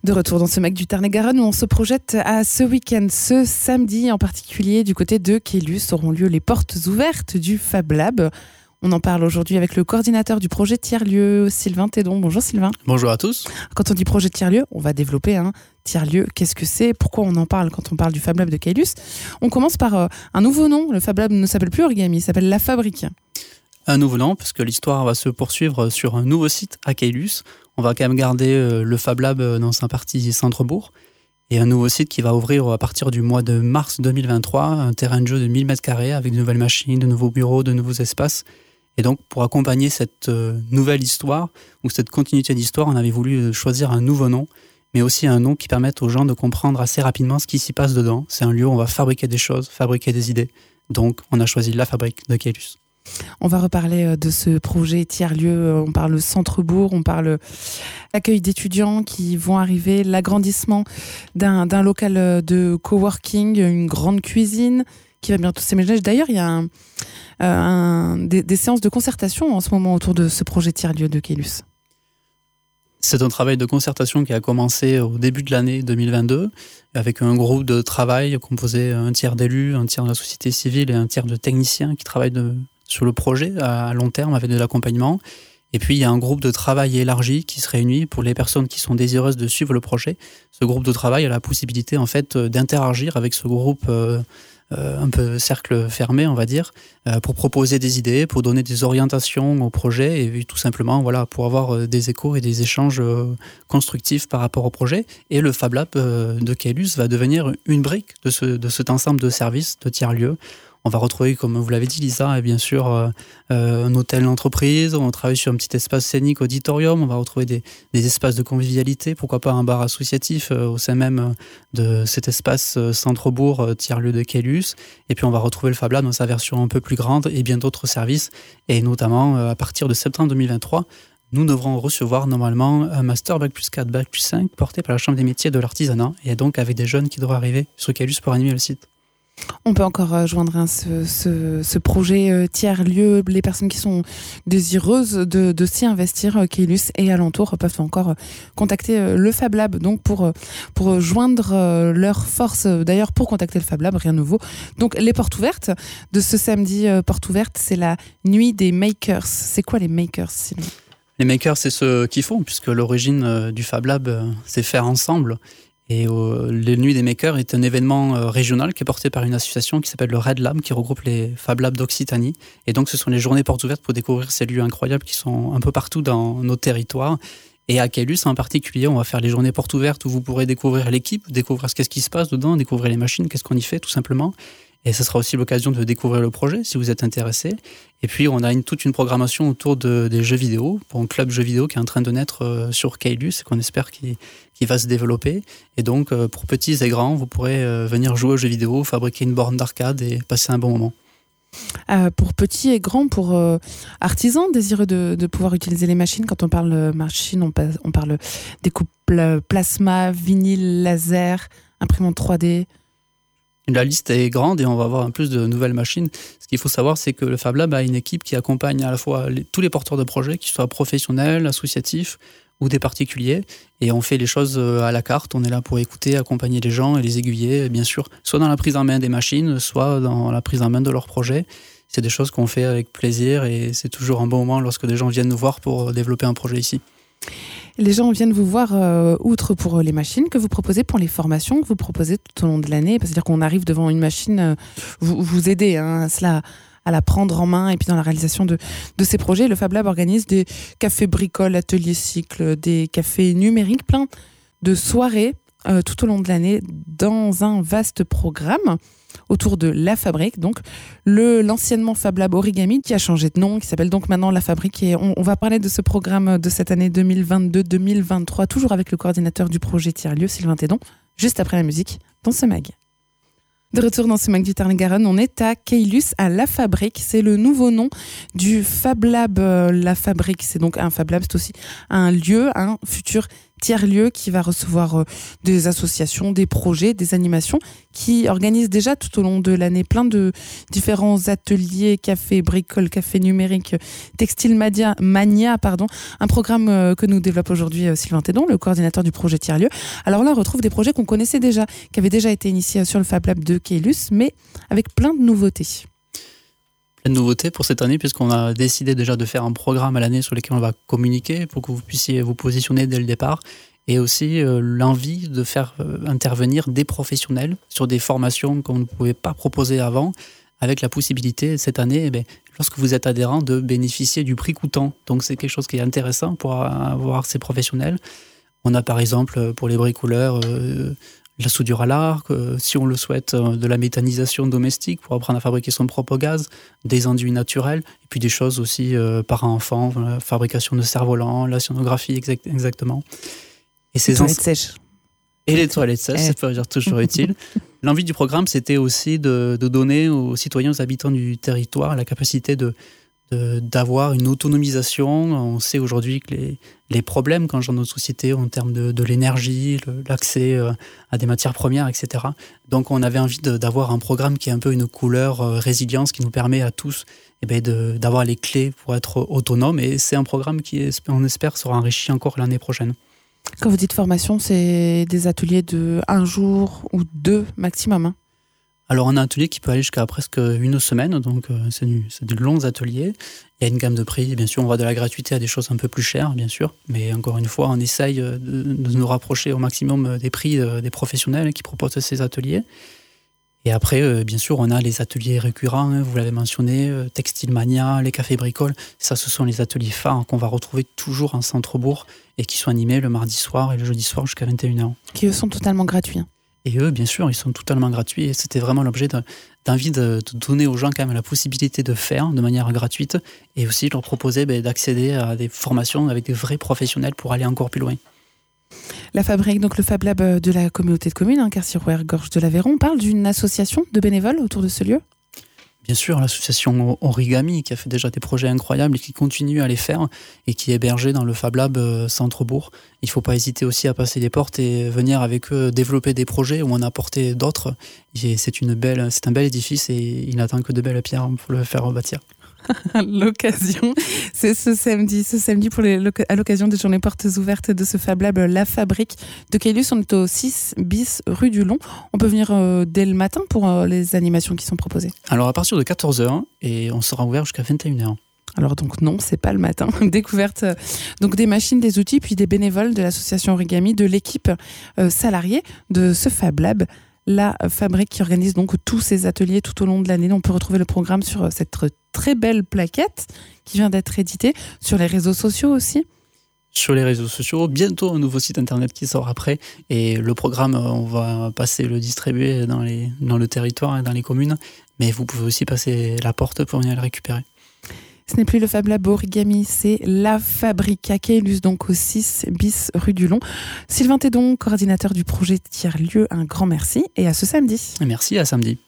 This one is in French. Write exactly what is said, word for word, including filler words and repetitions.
De retour dans ce Mac du Tarn-et-Garonne où on se projette à ce week-end. Ce samedi en particulier, du côté de Caylus, auront lieu les portes ouvertes du Fab Lab. On en parle aujourd'hui avec le coordinateur du projet Tiers-Lieu, Sylvain Tédon. Bonjour Sylvain. Bonjour à tous. Quand on dit projet Tiers-Lieu, on va développer un Tiers-Lieu. Qu'est-ce que c'est ? Pourquoi on en parle quand on parle du Fab Lab de Caylus ? On commence par euh, un nouveau nom. Le Fab Lab ne s'appelle plus Origami, il s'appelle La Fabrique. Un nouveau nom, parce que l'histoire va se poursuivre sur un nouveau site à Caylus. On va quand même garder euh, le Fab Lab dans sa partie centre-bourg. Et un nouveau site qui va ouvrir à partir du mois de mars deux mille vingt-trois, un terrain de jeu de mille mètres carrés avec de nouvelles machines, de nouveaux bureaux, de nouveaux espaces. Et donc, pour accompagner cette euh, nouvelle histoire, ou cette continuité d'histoire, on avait voulu choisir un nouveau nom, mais aussi un nom qui permette aux gens de comprendre assez rapidement ce qui s'y passe dedans. C'est un lieu où on va fabriquer des choses, fabriquer des idées. Donc, on a choisi La Fabrique de Caylus. On va reparler de ce projet Tiers-Lieu. On parle centre-bourg, on parle l'accueil d'étudiants qui vont arriver, l'agrandissement d'un, d'un local de coworking, une grande cuisine qui va bientôt s'émerger. D'ailleurs, il y a un, un, des, des séances de concertation en ce moment autour de ce projet Tiers-Lieu de Caylus. C'est un travail de concertation qui a commencé au début de l'année deux mille vingt-deux avec un groupe de travail composé un tiers d'élus, un tiers de la société civile et un tiers de techniciens qui travaillent de, sur le projet à long terme avec de l'accompagnement. Et puis il y a un groupe de travail élargi qui se réunit pour les personnes qui sont désireuses de suivre le projet. Ce groupe de travail a la possibilité en fait d'interagir avec ce groupe euh, euh, un peu cercle fermé, on va dire, euh, pour proposer des idées, pour donner des orientations au projet et tout simplement voilà, pour avoir des échos et des échanges euh, constructifs par rapport au projet. Et le Fab Lab euh, de Caylus va devenir une brique de, ce, de cet ensemble de services de tiers-lieux. On va retrouver, comme vous l'avez dit Lisa, et bien sûr euh, un hôtel d'entreprise, on va travailler sur un petit espace scénique, auditorium, on va retrouver des, des espaces de convivialité, pourquoi pas un bar associatif euh, au sein même de cet espace euh, centre-bourg, euh, tiers-lieu de Caylus. Et puis on va retrouver le Fab Lab dans sa version un peu plus grande et bien d'autres services. Et notamment, euh, à partir de septembre deux mille vingt-trois, nous devrons recevoir normalement un Master Bac plus quatre, Bac plus cinq, porté par la Chambre des métiers de l'artisanat, et donc avec des jeunes qui devraient arriver sur Caylus pour animer le site. On peut encore euh, joindre hein, ce, ce, ce projet euh, Tiers-Lieu. Les personnes qui sont désireuses de, de s'y investir, euh, Caylus et alentour, euh, peuvent encore euh, contacter euh, le Fab Lab donc pour, euh, pour joindre euh, leurs forces. D'ailleurs, pour contacter le Fab Lab, rien de nouveau. Donc, les portes ouvertes de ce samedi, euh, porte ouverte, c'est la nuit des makers. C'est quoi les makers, Sylvain ? Les makers, c'est ceux qui font, puisque l'origine euh, du Fab Lab, euh, c'est faire ensemble. Et euh, les Nuits des Makers est un événement euh, régional qui est porté par une association qui s'appelle le Red Lab, qui regroupe les Fab Labs d'Occitanie. Et donc, ce sont les journées portes ouvertes pour découvrir ces lieux incroyables qui sont un peu partout dans nos territoires. Et à Caylus, en particulier, on va faire les journées portes ouvertes où vous pourrez découvrir l'équipe, découvrir ce qu'est-ce qui se passe dedans, découvrir les machines, qu'est-ce qu'on y fait, tout simplement. Et ce sera aussi l'occasion de découvrir le projet, si vous êtes intéressé. Et puis, on a une, toute une programmation autour de, des jeux vidéo, pour un club jeux vidéo qui est en train de naître euh, sur Caylus et qu'on espère qu'il, qu'il va se développer. Et donc, euh, pour petits et grands, vous pourrez euh, venir jouer aux jeux vidéo, fabriquer une borne d'arcade et passer un bon moment. Euh, pour petits et grands, pour euh, artisans désireux de, de pouvoir utiliser les machines. Quand on parle euh, machine, on, pa- on parle découpe plasma, vinyle, laser, imprimante trois D. La liste est grande et on va avoir en plus de nouvelles machines. Ce qu'il faut savoir, c'est que le Fab Lab a une équipe qui accompagne à la fois les, tous les porteurs de projets, qu'ils soient professionnels, associatifs ou des particuliers. Et on fait les choses à la carte. On est là pour écouter, accompagner les gens et les aiguiller, bien sûr, soit dans la prise en main des machines, soit dans la prise en main de leurs projets. C'est des choses qu'on fait avec plaisir et c'est toujours un bon moment lorsque des gens viennent nous voir pour développer un projet ici. Les gens viennent vous voir, euh, outre pour les machines que vous proposez, pour les formations que vous proposez tout au long de l'année. C'est-à-dire qu'on arrive devant une machine, euh, vous, vous aidez hein, à, cela, à la prendre en main et puis dans la réalisation de, de ces projets. Le Fab Lab organise des cafés bricoles, ateliers cycles, des cafés numériques, plein de soirées euh, tout au long de l'année dans un vaste programme autour de La Fabrique, donc le, l'anciennement Fab Lab Origami qui a changé de nom, qui s'appelle donc maintenant La Fabrique. Et on, on va parler de ce programme de cette année deux mille vingt-deux deux mille vingt-trois, toujours avec le coordinateur du projet Tiers-Lieu, Sylvain Tédon, juste après la musique dans ce mag. De retour dans ce Mac du Tarn-et-Garonne, on est à Caylus, à La Fabrique. C'est le nouveau nom du Fab Lab. La Fabrique, c'est donc un Fab Lab, c'est aussi un lieu, un futur tiers-lieu qui va recevoir euh, des associations, des projets, des animations, qui organise déjà tout au long de l'année plein de différents ateliers, café bricole, café numérique, textile mania, mania pardon, un programme euh, que nous développe aujourd'hui euh, Sylvain Thédon, le coordinateur du projet Tiers-lieu. Alors là, on retrouve des projets qu'on connaissait déjà, qui avaient déjà été initiés sur le Fab Lab de Keylus, mais avec plein de nouveautés. Plein de nouveautés pour cette année, puisqu'on a décidé déjà de faire un programme à l'année sur lequel on va communiquer pour que vous puissiez vous positionner dès le départ, et aussi euh, l'envie de faire euh, intervenir des professionnels sur des formations qu'on ne pouvait pas proposer avant, avec la possibilité cette année, eh bien, lorsque vous êtes adhérent, de bénéficier du prix coûtant. Donc c'est quelque chose qui est intéressant pour avoir ces professionnels. On a par exemple pour les bricoleurs euh, la soudure à l'arc, euh, si on le souhaite, euh, de la méthanisation domestique pour apprendre à fabriquer son propre gaz, des enduits naturels, et puis des choses aussi euh, par enfant, la fabrication de cerfs-volants, la scénographie exact, exactement. Et ces les toilettes sèches. Et les toilettes sèches, ça peut dire toujours utile. L'envie du programme, c'était aussi de, de donner aux citoyens, aux habitants du territoire la capacité de, de, d'avoir une autonomisation. On sait aujourd'hui que les, les problèmes qu'engendre notre société en termes de, de l'énergie, le, l'accès à des matières premières, et cetera. Donc on avait envie de, d'avoir un programme qui est un peu une couleur euh, résilience, qui nous permet à tous eh bien, de, d'avoir les clés pour être autonomes. Et c'est un programme qui, on espère, sera enrichi encore l'année prochaine. Quand vous dites formation, c'est des ateliers de un jour ou deux maximum, hein? Alors, on a un atelier qui peut aller jusqu'à presque une semaine, donc euh, c'est, du, c'est de longs ateliers. Il y a une gamme de prix, bien sûr, on va de la gratuité à des choses un peu plus chères, bien sûr. Mais encore une fois, on essaye de, de nous rapprocher au maximum des prix euh, des professionnels qui proposent ces ateliers. Et après, euh, bien sûr, on a les ateliers récurrents, hein, vous l'avez mentionné, euh, Textile Mania, les cafés bricoles. Ça, ce sont les ateliers phares qu'on va retrouver toujours en centre-bourg et qui sont animés le mardi soir et le jeudi soir jusqu'à vingt et une heures. Qui eux sont totalement gratuits. Hein. Et eux, bien sûr, ils sont totalement gratuits. Et c'était vraiment l'objet de, d'envie de, de donner aux gens quand même la possibilité de faire de manière gratuite et aussi de leur proposer ben, d'accéder à des formations avec des vrais professionnels pour aller encore plus loin. La Fabrique, donc le Fab Lab de la communauté de communes, hein, Quercy-Rouergue, Gorge de l'Aveyron, parle d'une association de bénévoles autour de ce lieu ? Bien sûr, l'association Origami, qui a fait déjà des projets incroyables et qui continue à les faire et qui est hébergée dans le Fab Lab Centre-Bourg. Il ne faut pas hésiter aussi à passer les portes et venir avec eux développer des projets ou en apporter d'autres. Et c'est, une belle, c'est un bel édifice et il n'attend que de belles pierres pour le faire bâtir. L'occasion, c'est ce samedi, ce samedi pour les, à l'occasion des journées portes ouvertes de ce Fab Lab La Fabrique de Keylus. On est au six bis rue du Long. On peut venir euh, dès le matin pour euh, les animations qui sont proposées. Alors à partir de quatorze heures et on sera ouvert jusqu'à vingt et une heures. Alors donc non, c'est pas le matin. Découverte euh, donc des machines, des outils, puis des bénévoles de l'association Origami, de l'équipe euh, salariée de ce Fab Lab. La Fabrique qui organise donc tous ces ateliers tout au long de l'année. On peut retrouver le programme sur cette très belle plaquette qui vient d'être éditée, sur les réseaux sociaux aussi. Sur les réseaux sociaux, bientôt un nouveau site internet qui sort après. Et le programme, on va passer le distribuer dans, les, dans le territoire et dans les communes. Mais vous pouvez aussi passer la porte pour venir le récupérer. Ce n'est plus le Fab Lab Origami, c'est La Fabrique à Keylus, donc au six bis rue du Long. Sylvain Thédon, coordinateur du projet Tiers-lieu, un grand merci et à ce samedi. Merci, à samedi.